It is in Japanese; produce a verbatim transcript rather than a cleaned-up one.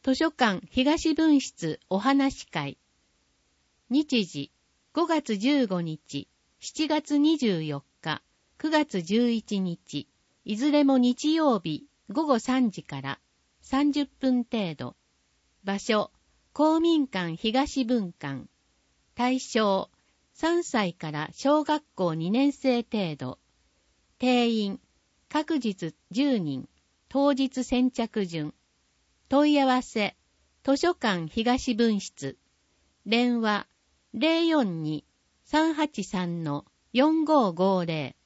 図書館東分室お話会。日時、ごがつじゅうごにち、しちがつにじゅうよっか、くがつじゅういちにち、いずれも日曜日ごごさんじからさんじゅっぷん程度。場所、公民館東分館。対象、さんさいから小学校にねん生程度。定員、各日じゅうにん、当日先着順。問い合わせ、図書館東分室。電話、ゼロよんに さんはちさんのよんごーごーぜろ。